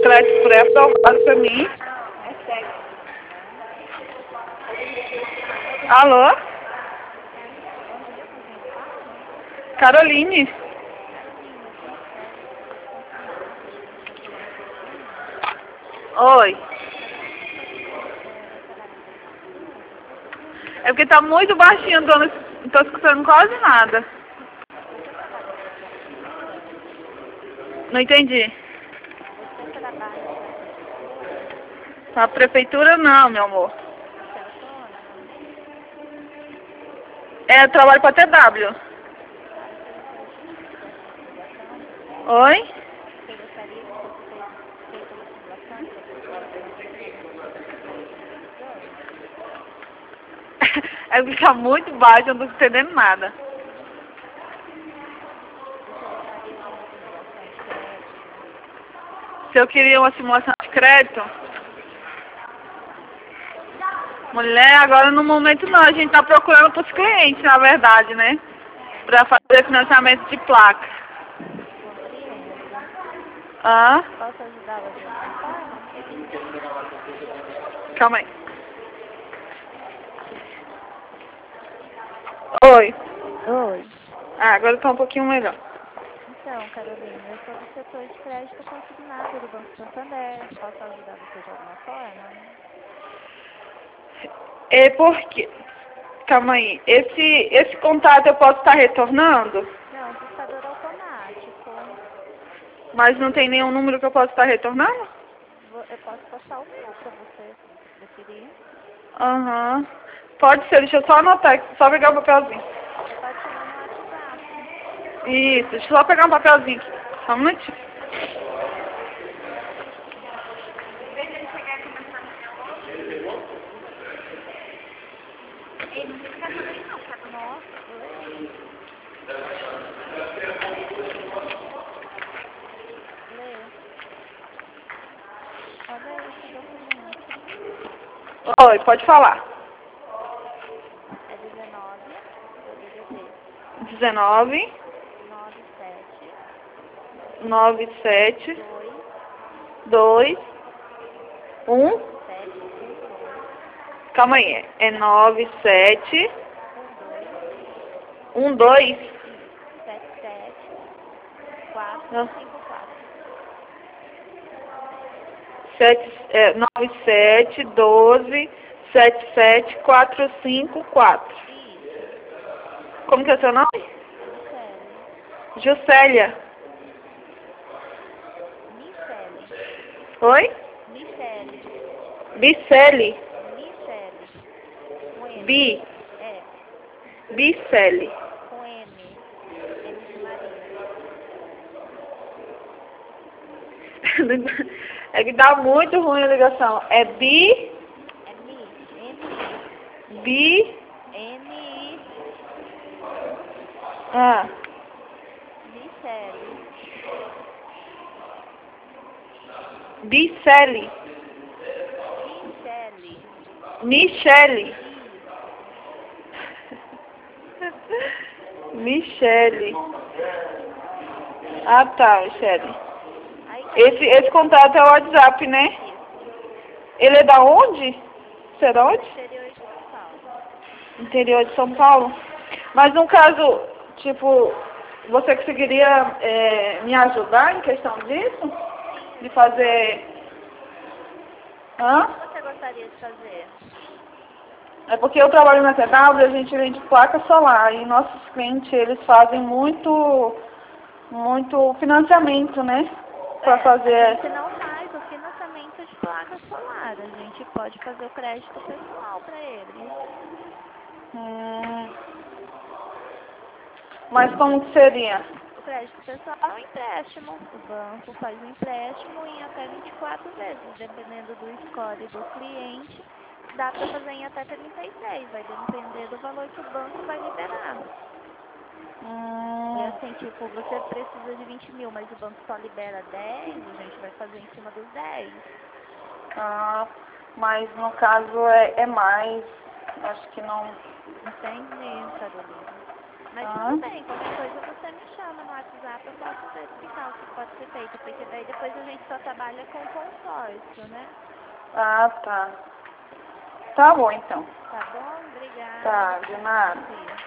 crédito pré-aprovado pra mim. Alô? Caroline. Carolina, eu tenho crédito consignado para pegar um pouquinho. Oi. Carolina, vai pagar no cartão? É porque tá muito baixinho, não tô escutando quase nada. Você trabalha na prefeitura? Não entendi. Você trabalha para a prefeitura? Na prefeitura não, meu amor. Você é autônoma? É, eu trabalho pra TW. Ah, você gostaria que fosse feita uma simulação para você? Oi? Você gostaria que fosse feita uma simulação para você, para ver se realmente você está precisando? É porque tá muito baixo, eu não tô entendendo nada. Você gostaria de uma simulação de crédito? Se eu queria uma simulação de crédito, Sim. mulher, agora no momento não, a gente tá procurando pros clientes, na verdade, né? Pra Entendi. fazer financiamento de placa. Compreendo. Ah, Posso ajudá-la de outra forma? calma aí. Oi. Oi. Ah, agora tá um pouquinho melhor. Então, Carolina, eu sou do setor de crédito consignado do Banco Santander. Posso ajudar você de alguma forma? É porque... Calma aí. Esse contato eu posso estar retornando? Não, buscador automático. Mas não tem nenhum número que eu possa estar retornando? Eu posso passar o meu para você, se você preferir. Aham. Pode ser, deixa eu só anotar aqui, só pegar o papelzinho. Você pode chamar no WhatsApp. Isso, deixa eu só pegar um papelzinho aqui. Só um minutinho. Nossa, vou ler. Lê. Olha esse documento. Oi, pode falar. É 19 do DDD 19, 97 97, 2 2, 1. 712 Calma aí, é 97, 12 12. isso, 77 Não, 454. 97, 12, 77, 454. Isso, Como que é o seu nome? Michele. Juscelia. Michele. Oi? Michele. Bicelli. Michele. Com M. Bi. É, Bicelli. com M. M de Maria. É que dá muito ruim a ligação. É bi, É M-I. bi, M-I. ah, Michele. Bicelli. Michele. Michele. Isso. Michele. Ah, tá, Michele. Aí, Esse contato é o WhatsApp, né? isso. Ele é da onde? Você é da Do onde? interior de São Paulo. Interior de São Paulo. Mas no caso, tipo, você conseguiria me ajudar em questão disso? Sim, a De gente pode. fazer... O que Hã? você gostaria de fazer? É porque eu trabalho na TW e a gente vende placa solar. E nossos clientes, eles fazem muito financiamento, né? Para A fazer... gente não faz o financiamento de placa solar. A gente pode fazer o crédito pessoal para eles. Hum, mas como que seria? O crédito pessoal é um empréstimo. O banco faz o empréstimo em até 24 vezes, dependendo do score do cliente. Dá para fazer em até 36. Vai depender do valor que o banco vai liberar. É Hum, assim, tipo, você precisa de 20 mil, mas o banco só libera 10, a gente vai fazer em cima dos 10. ah, mas no caso é mais. Acho que não. Entendi, Carolina. Mas tudo bem, qualquer coisa você me chama no WhatsApp, eu posso te explicar o que pode ser feito, porque daí depois a gente só trabalha com consórcio, né? Ah, tá. Tá bom, então. Tá bom? Obrigada. Tá, de nada. Sim.